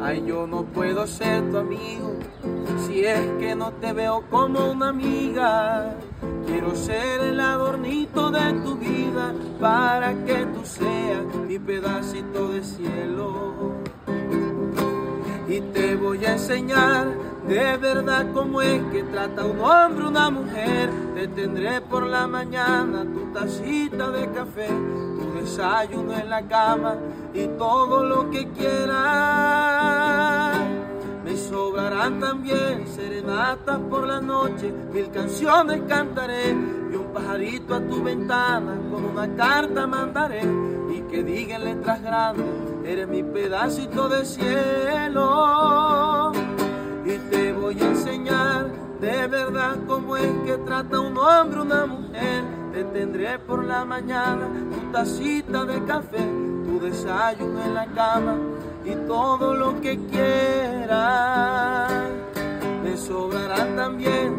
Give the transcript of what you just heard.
Ay, yo no puedo ser tu amigo si es que no te veo como una amiga. Quiero ser el adornito de tu vida para que tú seas mi pedacito de cielo. Y te voy a enseñar de verdad cómo es que trata un hombre una mujer. Te tendré por la mañana tu tacita de café, tu desayuno en la cama y todo lo que quieras. Me sobrarán también serenatas por la noche, 1000 canciones cantaré y un pajarito a tu ventana con una carta mandaré. Y que diga en letras grandes, eres mi pedacito de cielo. Y te voy a enseñar de verdad cómo es que trata un hombre una mujer. Te tendré por la mañana tu tacita de café, tu desayuno en la cama y todo lo que quieras. Me sobrarán también